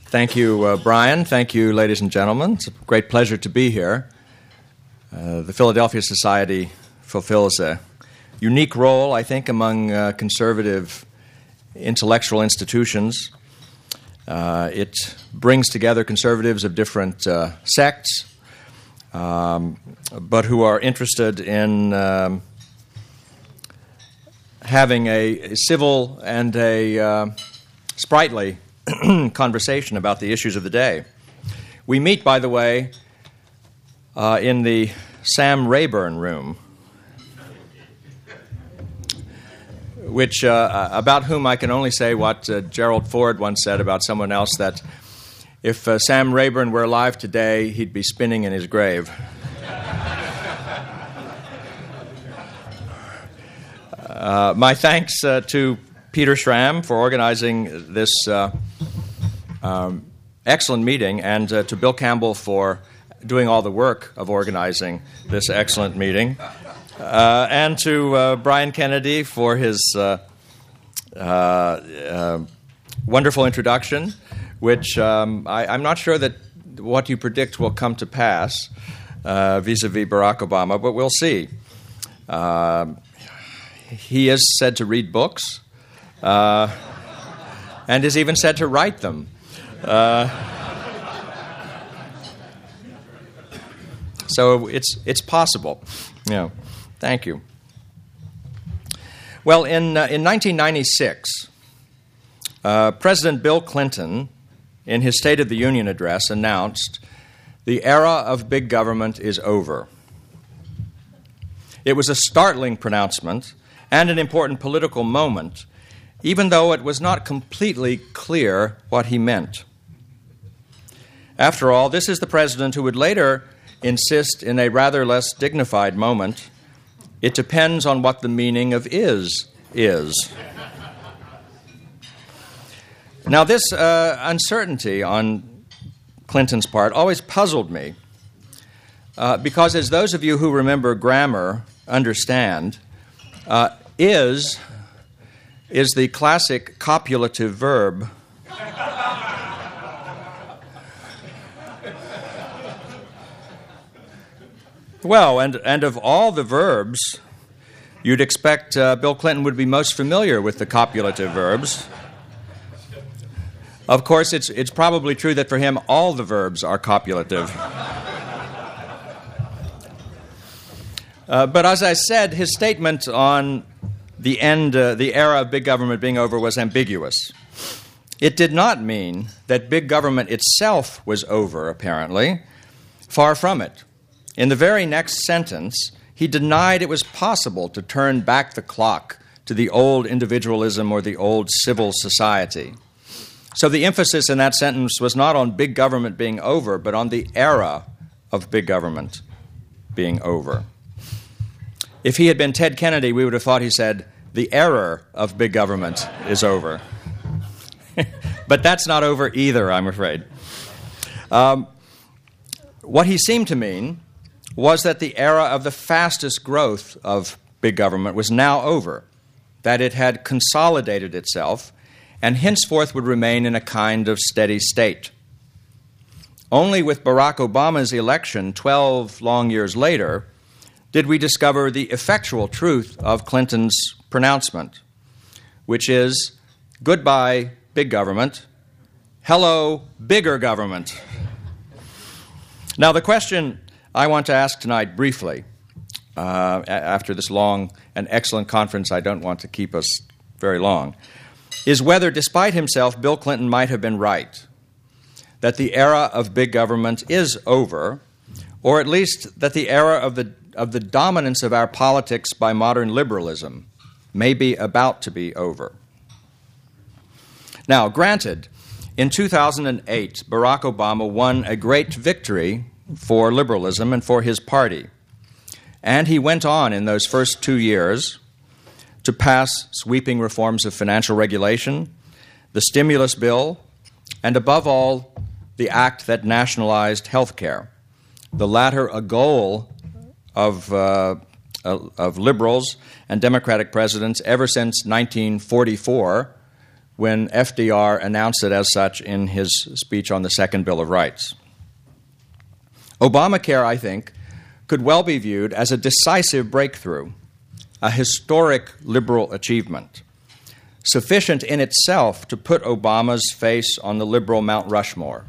Thank you, Brian. Thank you, ladies and gentlemen. It's a great pleasure to be here. The Philadelphia Society fulfills a unique role, I think, among conservative intellectual institutions. It brings together conservatives of different sects, but who are interested in having a civil and a sprightly conversation about the issues of the day. We meet, by the way, in the Sam Rayburn room, which about whom I can only say what Gerald Ford once said about someone else, that if Sam Rayburn were alive today, he'd be spinning in his grave. My thanks to Peter Schramm for organizing this excellent meeting, and to Bill Campbell for doing all the work of organizing this excellent meeting, and to Brian Kennedy for his wonderful introduction, which I'm not sure that what you predict will come to pass vis-a-vis Barack Obama, but we'll see. He is said to read books, and is even said to write them. So it's possible. Yeah. Thank you. Well, in 1996, President Bill Clinton, in his State of the Union address, announced, "The era of big government is over." It was a startling pronouncement and an important political moment, even though it was not completely clear what he meant. After all, this is the president who would later insist in a rather less dignified moment, "It depends on what the meaning of is." Now, this uncertainty on Clinton's part always puzzled me, because as those of you who remember grammar understand, is the classic copulative verb. Well, and of all the verbs, you'd expect Bill Clinton would be most familiar with the copulative verbs. Of course, it's probably true that for him all the verbs are copulative. But as I said, his statement on the era of big government being over was ambiguous. It did not mean that big government itself was over, apparently. Far from it. In the very next sentence, he denied it was possible to turn back the clock to the old individualism or the old civil society. So the emphasis in that sentence was not on big government being over, but on the era of big government being over. If he had been Ted Kennedy, we would have thought he said, "The error of big government is over." But that's not over either, I'm afraid. What he seemed to mean was that the era of the fastest growth of big government was now over, that it had consolidated itself and henceforth would remain in a kind of steady state. Only with Barack Obama's election 12 long years later did we discover the effectual truth of Clinton's pronouncement, which is, goodbye, big government, hello, bigger government. Now, the question I want to ask tonight briefly, after this long and excellent conference, I don't want to keep us very long, is whether, despite himself, Bill Clinton might have been right, that the era of big government is over, or at least that the era of the dominance of our politics by modern liberalism may be about to be over. Now, granted, in 2008, Barack Obama won a great victory for liberalism and for his party. And he went on in those first 2 years to pass sweeping reforms of financial regulation, the stimulus bill, and above all, the act that nationalized health care, the latter a goal of liberals and Democratic presidents ever since 1944, when FDR announced it as such in his speech on the Second Bill of Rights. Obamacare, I think, could well be viewed as a decisive breakthrough, a historic liberal achievement, sufficient in itself to put Obama's face on the liberal Mount Rushmore.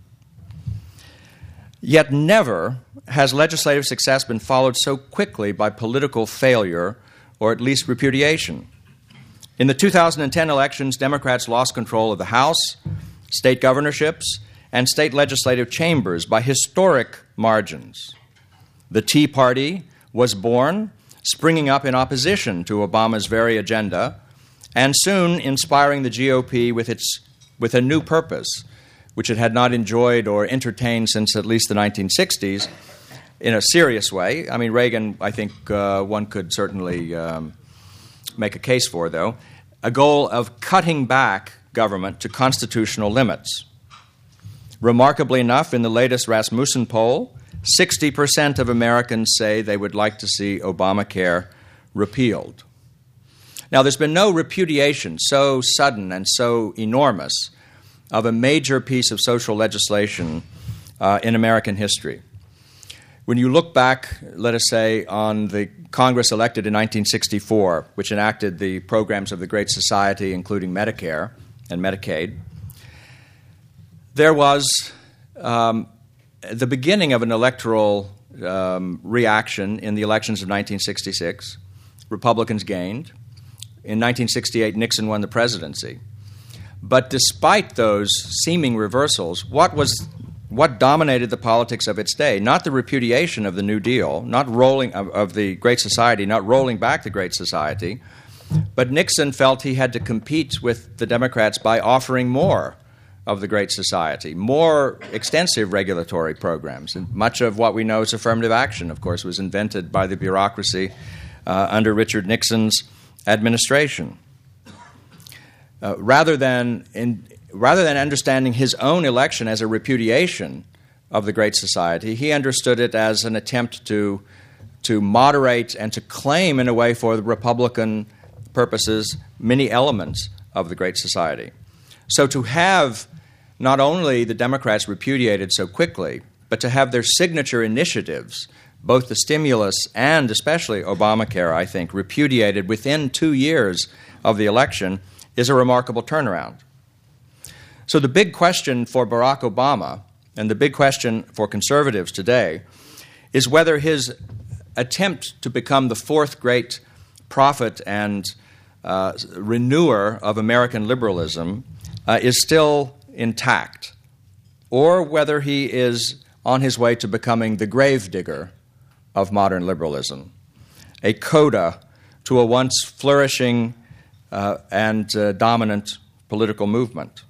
Yet never has legislative success been followed so quickly by political failure, or at least repudiation. In the 2010 elections, Democrats lost control of the House, state governorships, and state legislative chambers by historic margins. The Tea Party was born, springing up in opposition to Obama's very agenda, and soon inspiring the GOP with a new purpose, which it had not enjoyed or entertained since at least the 1960s in a serious way. I mean, Reagan, I think one could certainly make a case for, though, a goal of cutting back government to constitutional limits. Remarkably enough, in the latest Rasmussen poll, 60% of Americans say they would like to see Obamacare repealed. Now, there's been no repudiation so sudden and so enormous of a major piece of social legislation in American history. When you look back, let us say, on the Congress elected in 1964, which enacted the programs of the Great Society, including Medicare and Medicaid, there was the beginning of an electoral reaction in the elections of 1966. Republicans gained. In 1968, Nixon won the presidency. But despite those seeming reversals, what dominated the politics of its day? Not the repudiation of the New Deal, not rolling of the Great Society, not rolling back the Great Society, but Nixon felt he had to compete with the Democrats by offering more of the Great Society, more extensive regulatory programs. And much of what we know as affirmative action, of course, was invented by the bureaucracy under Richard Nixon's administration. Rather than understanding his own election as a repudiation of the Great Society, he understood it as an attempt to moderate and to claim, in a way, for the Republican purposes, many elements of the Great Society. So to have not only the Democrats repudiated so quickly, but to have their signature initiatives, both the stimulus and especially Obamacare, I think, repudiated within 2 years of the election, is a remarkable turnaround. So the big question for Barack Obama, and the big question for conservatives today, is whether his attempt to become the fourth great prophet and renewer of American liberalism is still intact, or whether he is on his way to becoming the gravedigger of modern liberalism, a coda to a once flourishing and dominant political movement.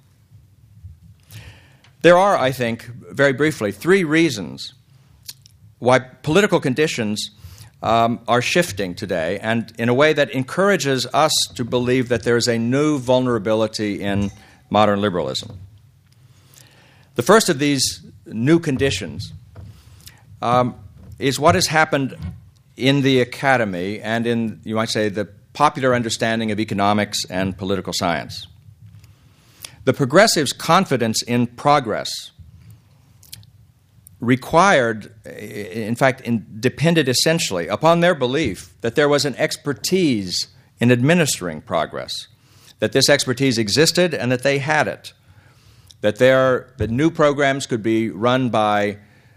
There are, I think, very briefly, 3 reasons why political conditions are shifting today, and in a way that encourages us to believe that there is a new vulnerability in modern liberalism. The first of these new conditions is what has happened in the academy and in, you might say, the popular understanding of economics and political science. The progressives' confidence in progress required, in fact, depended essentially upon their belief that there was an expertise in administering progress, that this expertise existed and that they had it, that new programs could be run by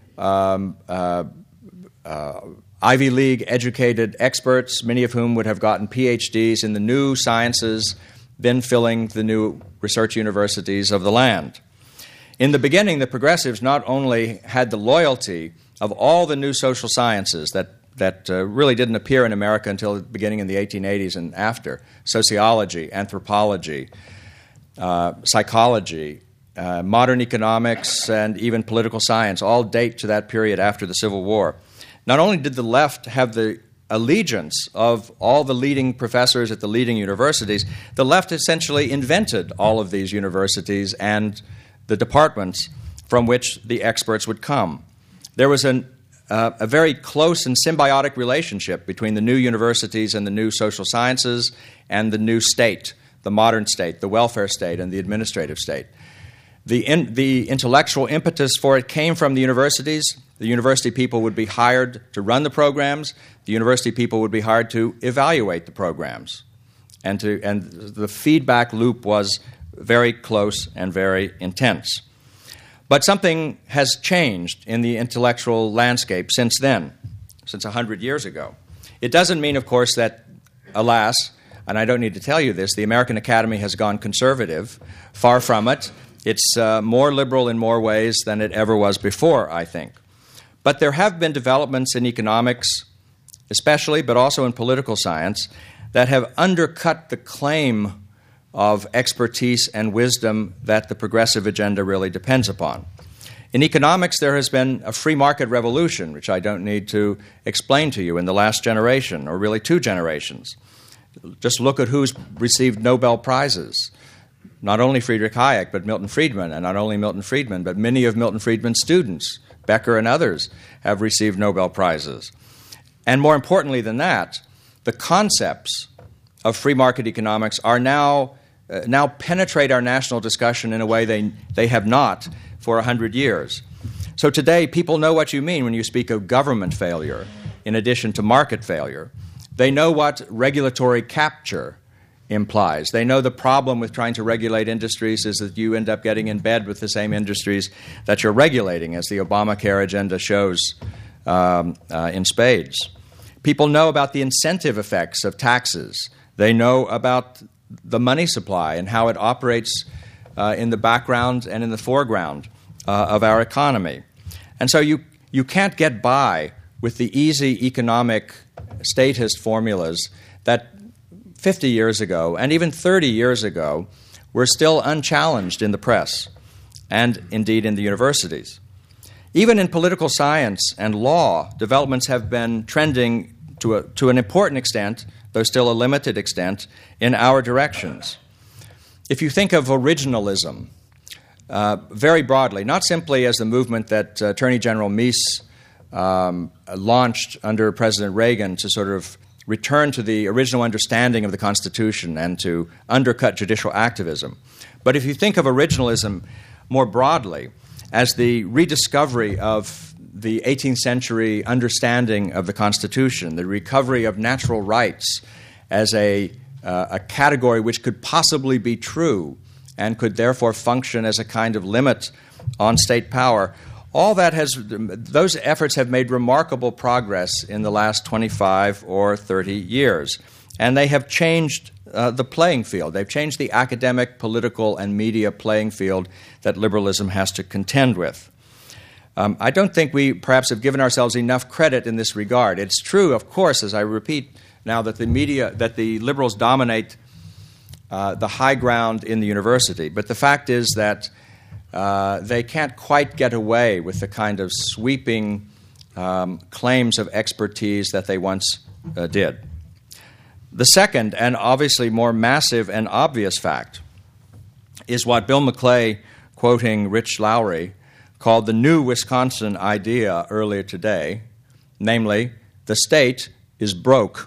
Ivy League educated experts, many of whom would have gotten PhDs in the new sciences, then filling the new research universities of the land. In the beginning, the progressives not only had the loyalty of all the new social sciences that really didn't appear in America until the beginning in the 1880s and after, sociology, anthropology, psychology, modern economics, and even political science, all date to that period after the Civil War. Not only did the left have the allegiance of all the leading professors at the leading universities, the left essentially invented all of these universities and the departments from which the experts would come. There was a very close and symbiotic relationship between the new universities and the new social sciences and the new state, the modern state, the welfare state, and the administrative state. The intellectual impetus for it came from the universities. The university people would be hired to run the programs. The university people would be hired to evaluate the programs. And the feedback loop was very close and very intense. But something has changed in the intellectual landscape since then, since 100 years ago. It doesn't mean, of course, that, alas, and I don't need to tell you this, the American Academy has gone conservative. Far from it. It's more liberal in more ways than it ever was before, I think. But there have been developments in economics, especially, but also in political science, that have undercut the claim of expertise and wisdom that the progressive agenda really depends upon. In economics, there has been a free market revolution, which I don't need to explain to you, in the last generation, or really 2 generations. Just look at who's received Nobel Prizes. Not only Friedrich Hayek, but Milton Friedman, and not only Milton Friedman, but many of Milton Friedman's students, Becker and others, have received Nobel Prizes. And more importantly than that, the concepts of free market economics are now penetrate our national discussion in a way they have not for 100 years. So today, people know what you mean when you speak of government failure in addition to market failure. They know what regulatory capture implies. They know the problem with trying to regulate industries is that you end up getting in bed with the same industries that you're regulating, as the Obamacare agenda shows in spades. People know about the incentive effects of taxes. They know about the money supply and how it operates in the background and in the foreground of our economy. And so you can't get by with the easy economic statist formulas that 50 years ago and even 30 years ago were still unchallenged in the press and indeed in the universities. Even in political science and law, developments have been trending to an important extent, though still a limited extent, in our directions. If you think of originalism, very broadly, not simply as the movement that Attorney General Meese launched under President Reagan to sort of return to the original understanding of the Constitution and to undercut judicial activism. But if you think of originalism more broadly as the rediscovery of the 18th century understanding of the Constitution, the recovery of natural rights as a category which could possibly be true and could therefore function as a kind of limit on state power, those efforts have made remarkable progress in the last 25 or 30 years. And they have changed the playing field. They've changed the academic, political, and media playing field that liberalism has to contend with. I don't think we perhaps have given ourselves enough credit in this regard. It's true, of course, as I repeat now, that the liberals dominate the high ground in the university. But the fact is that they can't quite get away with the kind of sweeping claims of expertise that they once did. The second, and obviously more massive and obvious fact, is what Bill McClay, quoting Rich Lowry, called the new Wisconsin idea earlier today, namely, the state is broke.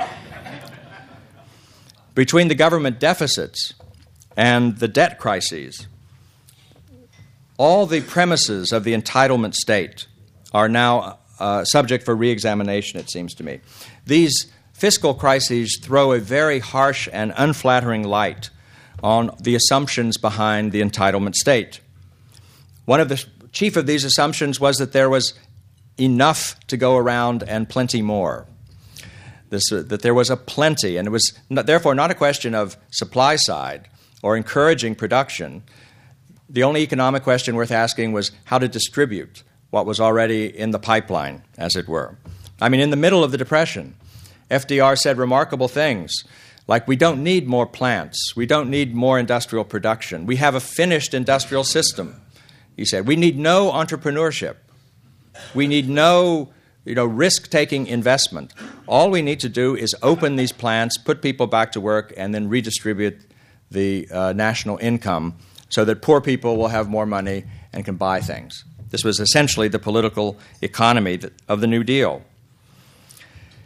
Between the government deficits and the debt crises, all the premises of the entitlement state are now subject for re-examination, it seems to me. These fiscal crises throw a very harsh and unflattering light on the assumptions behind the entitlement state. One of the chief of these assumptions was that there was enough to go around and plenty more. That there was a plenty, and it was therefore not a question of supply side or encouraging production. The only economic question worth asking was how to distribute what was already in the pipeline, as it were. I mean, in the middle of the Depression, FDR said remarkable things like, we don't need more plants, we don't need more industrial production, we have a finished industrial system, he said. We need no entrepreneurship. We need no risk-taking investment. All we need to do is open these plants, put people back to work, and then redistribute the national income so that poor people will have more money and can buy things. This was essentially the political economy of the New Deal.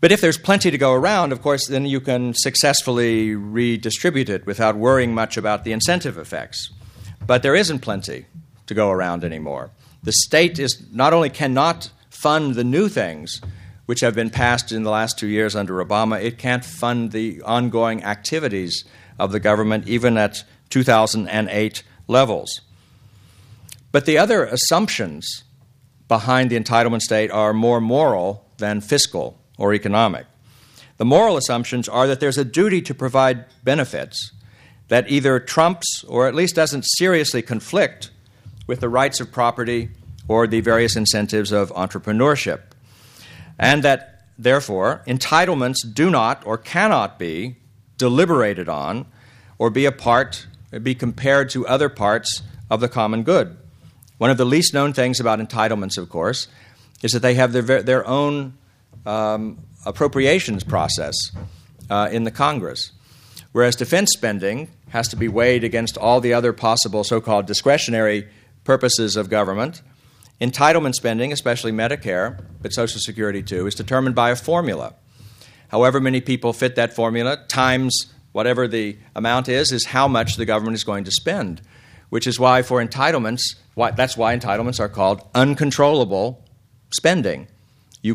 But if there's plenty to go around, of course, then you can successfully redistribute it without worrying much about the incentive effects. But there isn't plenty to go around anymore. The state is not only cannot fund the new things which have been passed in the last 2 years under Obama, it can't fund the ongoing activities of the government even at 2008 levels. But the other assumptions behind the entitlement state are more moral than fiscal or economic. The moral assumptions are that there's a duty to provide benefits that either trumps or at least doesn't seriously conflict with the rights of property or the various incentives of entrepreneurship, and that, therefore, entitlements do not or cannot be deliberated on or be compared to other parts of the common good. One of the least known things about entitlements, of course, is that they have their own appropriations process in the Congress, whereas defense spending has to be weighed against all the other possible so-called discretionary purposes of government. Entitlement spending, especially Medicare, but Social Security too, is determined by a formula. However many people fit that formula times whatever the amount is how much the government is going to spend, which is why for entitlements, that's why entitlements are called uncontrollable spending. You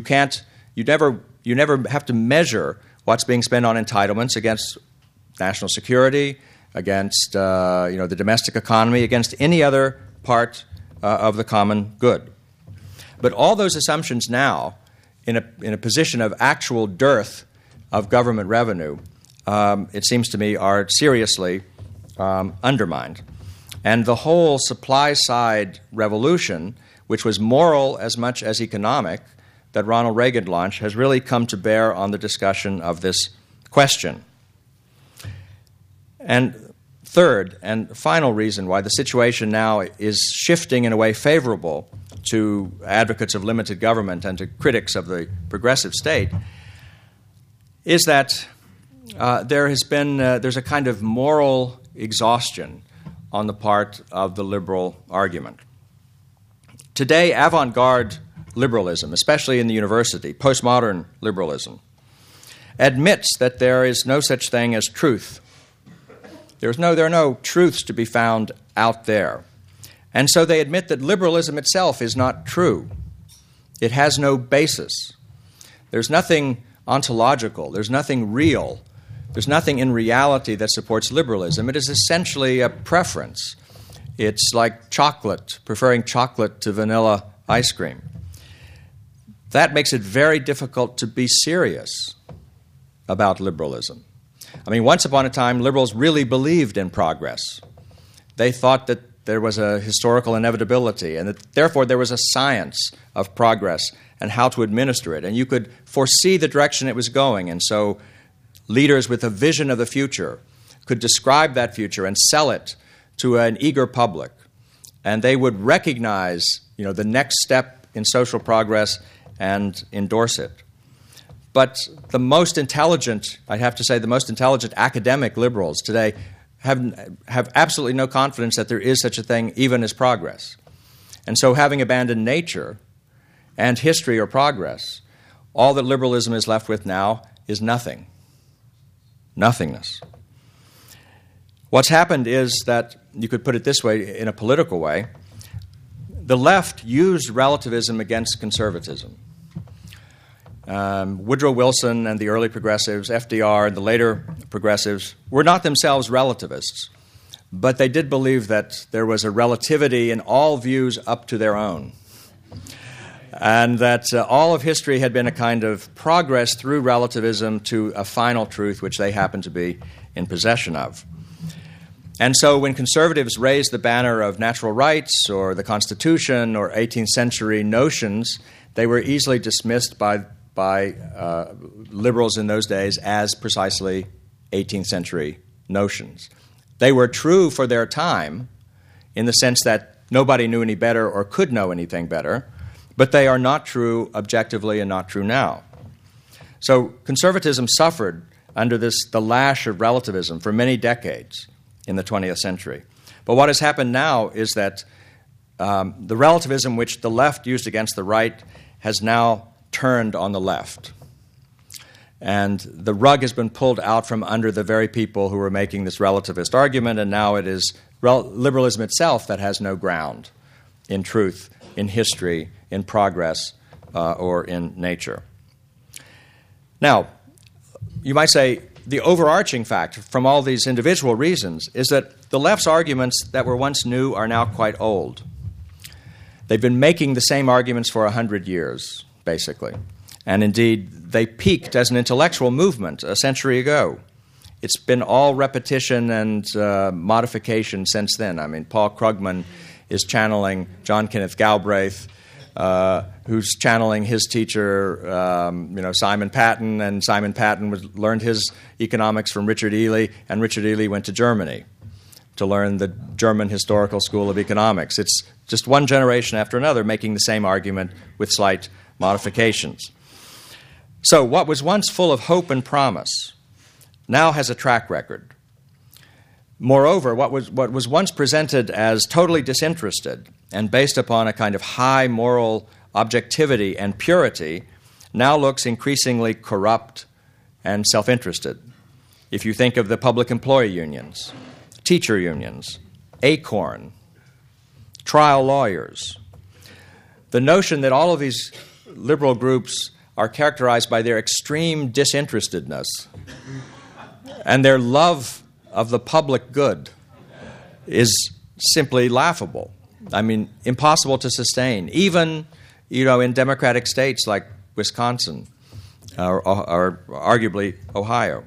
never have to measure what's being spent on entitlements against national security, against the domestic economy, against any other part of the common good. But all those assumptions now, in a position of actual dearth of government revenue, it seems to me, are seriously undermined. And the whole supply-side revolution, which was moral as much as economic, that Ronald Reagan launched, has really come to bear on the discussion of this question. And third and final reason why the situation now is shifting in a way favorable to advocates of limited government and to critics of the progressive state is that there's a kind of moral exhaustion on the part of the liberal argument. Today, avant-garde liberalism, especially in the university, postmodern liberalism, admits that there is no such thing as truth. There are no truths to be found out there. And so they admit that liberalism itself is not true. It has no basis. There's nothing ontological. There's nothing real. There's nothing in reality that supports liberalism. It is essentially a preference. It's like chocolate, preferring chocolate to vanilla ice cream. That makes it very difficult to be serious about liberalism. I mean, once upon a time, liberals really believed in progress. They thought that there was a historical inevitability and that therefore there was a science of progress and how to administer it. And you could foresee the direction it was going. And so leaders with a vision of the future could describe that future and sell it to an eager public. And they would recognize, the next step in social progress and endorse it. But the most intelligent, I have to say, the most intelligent academic liberals today have absolutely no confidence that there is such a thing even as progress. And so having abandoned nature and history or progress, all that liberalism is left with now is nothing. Nothingness. What's happened is that, you could put it this way, in a political way, the left used relativism against conservatism. Woodrow Wilson and the early progressives, FDR and the later progressives, were not themselves relativists, but they did believe that there was a relativity in all views up to their own, and that all of history had been a kind of progress through relativism to a final truth which they happened to be in possession of. And so when conservatives raised the banner of natural rights or the Constitution or 18th century notions, they were easily dismissed by liberals in those days as precisely 18th century notions. They were true for their time in the sense that nobody knew any better or could know anything better, but they are not true objectively and not true now. So conservatism suffered under the lash of relativism for many decades in the 20th century. But what has happened now is that the relativism which the left used against the right has now turned on the left. And the rug has been pulled out from under the very people who were making this relativist argument, and now it is liberalism itself that has no ground in truth, in history, in progress, or in nature. Now, you might say the overarching fact from all these individual reasons is that the left's arguments that were once new are now quite old. They've been making the same arguments for 100 years, basically. And indeed, they peaked as an intellectual movement a century ago. It's been all repetition and modification since then. I mean, Paul Krugman is channeling John Kenneth Galbraith, who's channeling his teacher, Simon Patton, and Simon Patton learned his economics from Richard Ely, and Richard Ely went to Germany to learn the German Historical School of Economics. It's just one generation after another making the same argument with slight modifications. So what was once full of hope and promise now has a track record. Moreover, what was once presented as totally disinterested and based upon a kind of high moral objectivity and purity now looks increasingly corrupt and self-interested. If you think of the public employee unions, teacher unions, ACORN, trial lawyers, the notion that all of these liberal groups are characterized by their extreme disinterestedness and their love of the public good is simply laughable. I mean, impossible to sustain, even in democratic states like Wisconsin or arguably Ohio.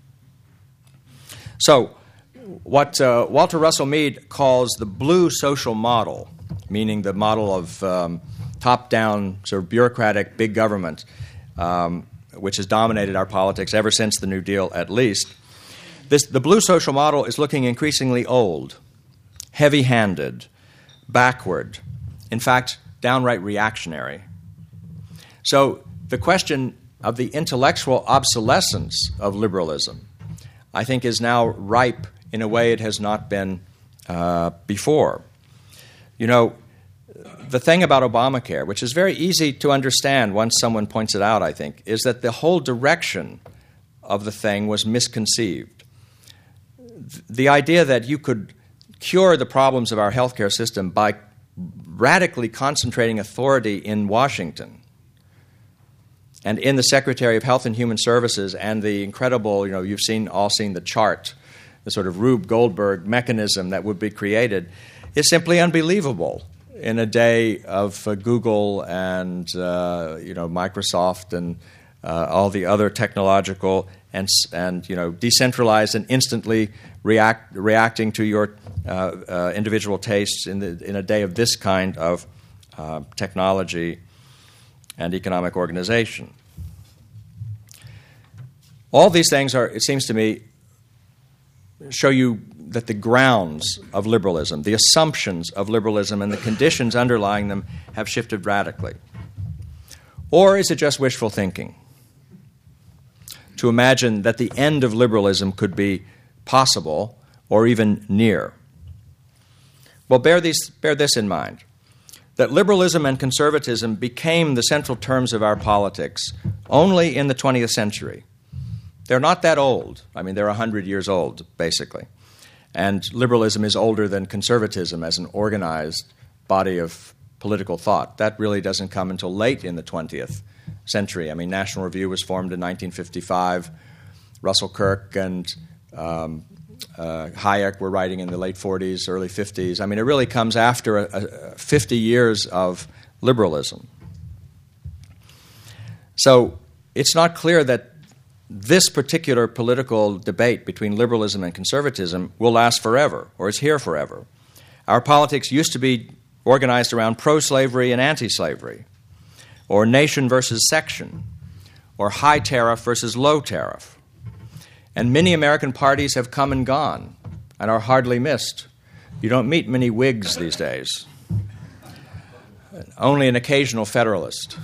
So, what Walter Russell Mead calls the blue social model, meaning the model of top-down, sort of bureaucratic big government, which has dominated our politics ever since the New Deal, at least. The blue social model is looking increasingly old, heavy-handed, backward, in fact, downright reactionary. So the question of the intellectual obsolescence of liberalism, I think, is now ripe in a way it has not been before. The thing about Obamacare, which is very easy to understand once someone points it out, I think, is that the whole direction of the thing was misconceived. The idea that you could cure the problems of our healthcare system by radically concentrating authority in Washington and in the Secretary of Health and Human Services and the incredible, you've all seen the chart, the sort of Rube Goldberg mechanism that would be created, is simply unbelievable in a day of Google and Microsoft and all the other technological and decentralized and instantly reacting to your individual tastes in a day of this kind of technology and economic organization. All these things it seems to me, show you that the grounds of liberalism, the assumptions of liberalism, and the conditions underlying them have shifted radically. Or is it just wishful thinking to imagine that the end of liberalism could be possible or even near? Well, bear this in mind, that liberalism and conservatism became the central terms of our politics only in the 20th century. They're not that old. I mean, they're 100 years old, basically. And liberalism is older than conservatism as an organized body of political thought. That really doesn't come until late in the 20th century. I mean, National Review was formed in 1955. Russell Kirk and Hayek were writing in the late 40s, early 50s. I mean, it really comes after 50 years of liberalism. So it's not clear that this particular political debate between liberalism and conservatism will last forever or is here forever. Our politics used to be organized around pro-slavery and anti-slavery, or nation versus section, or high tariff versus low tariff. And many American parties have come and gone and are hardly missed. You don't meet many Whigs these days. Only an occasional Federalist.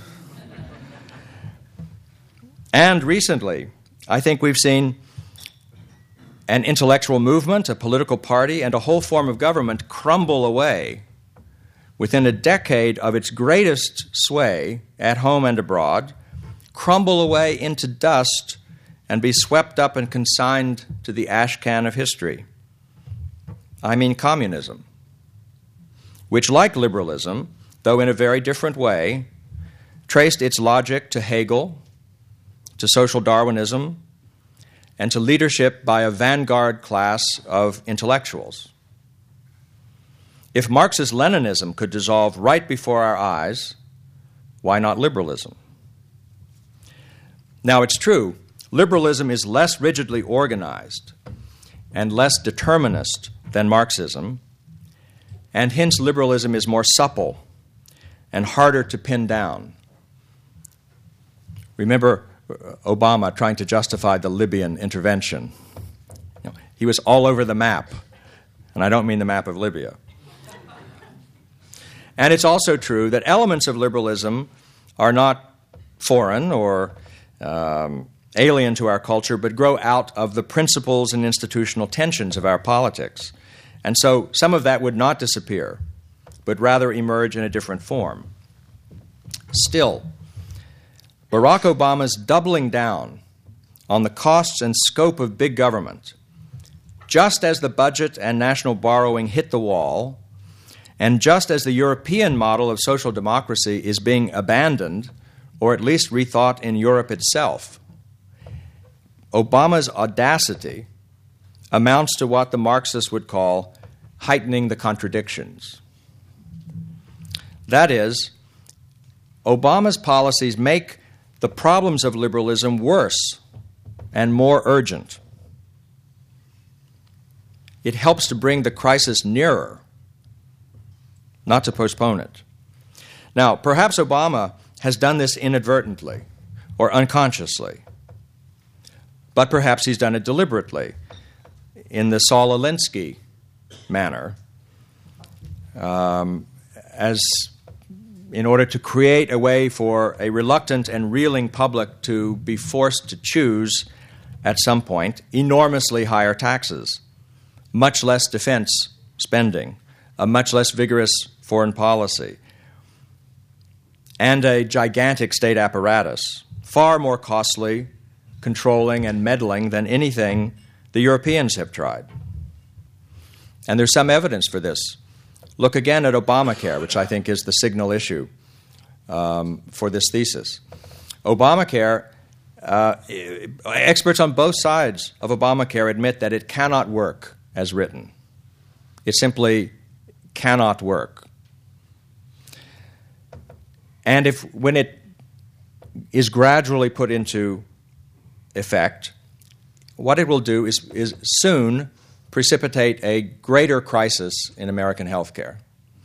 And recently, I think we've seen an intellectual movement, a political party, and a whole form of government crumble away within a decade of its greatest sway at home and abroad, crumble away into dust and be swept up and consigned to the ash can of history. I mean communism, which, like liberalism, though in a very different way, traced its logic to Hegel, to social Darwinism, and to leadership by a vanguard class of intellectuals. If Marxist-Leninism could dissolve right before our eyes, why not liberalism? Now, it's true, liberalism is less rigidly organized and less determinist than Marxism, and hence liberalism is more supple and harder to pin down. Remember Obama trying to justify the Libyan intervention. He was all over the map, and I don't mean the map of Libya. And it's also true that elements of liberalism are not foreign or alien to our culture, but grow out of the principles and institutional tensions of our politics. And so some of that would not disappear, but rather emerge in a different form. Still, Barack Obama's doubling down on the costs and scope of big government, just as the budget and national borrowing hit the wall, and just as the European model of social democracy is being abandoned, or at least rethought in Europe itself, Obama's audacity amounts to what the Marxists would call heightening the contradictions. That is, Obama's policies make the problems of liberalism worse and more urgent. It helps to bring the crisis nearer, not to postpone it. Now, perhaps Obama has done this inadvertently or unconsciously, but perhaps he's done it deliberately in the Saul Alinsky manner, as in order to create a way for a reluctant and reeling public to be forced to choose, at some point, enormously higher taxes, much less defense spending, a much less vigorous foreign policy, and a gigantic state apparatus, far more costly, controlling, and meddling than anything the Europeans have tried. And there's some evidence for this. Look again at Obamacare, which I think is the signal issue for this thesis. Obamacare, experts on both sides of Obamacare admit that it cannot work as written. It simply cannot work. And when it is gradually put into effect, what it will do is soon precipitate a greater crisis in American healthcare.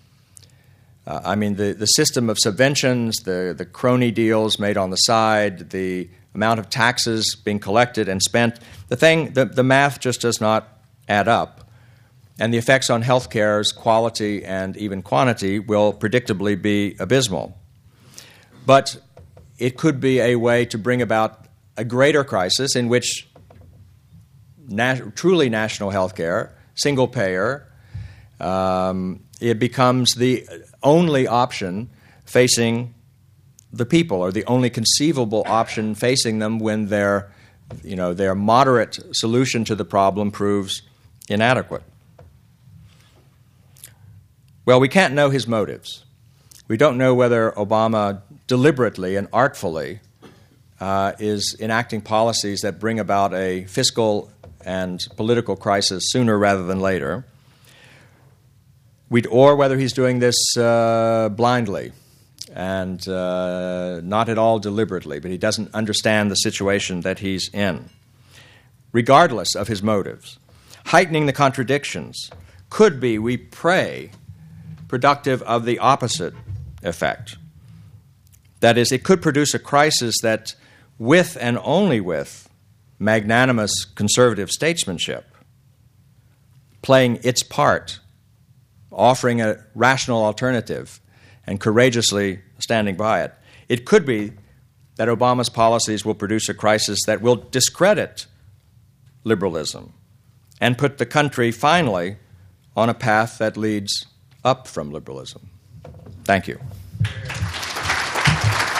The system of subventions, the crony deals made on the side, the amount of taxes being collected and spent, the math just does not add up. And the effects on healthcare's quality and even quantity will predictably be abysmal. But it could be a way to bring about a greater crisis in which truly national health care, single payer, it becomes the only option facing the people, or the only conceivable option facing them when their moderate solution to the problem proves inadequate. Well, we can't know his motives. We don't know whether Obama deliberately and artfully is enacting policies that bring about a fiscal and political crisis sooner rather than later, or whether he's doing this blindly and not at all deliberately, but he doesn't understand the situation that he's in. Regardless of his motives, heightening the contradictions could be, we pray, productive of the opposite effect. That is, it could produce a crisis that, with and only with magnanimous conservative statesmanship, playing its part, offering a rational alternative, and courageously standing by it, it could be that Obama's policies will produce a crisis that will discredit liberalism and put the country finally on a path that leads up from liberalism. Thank you.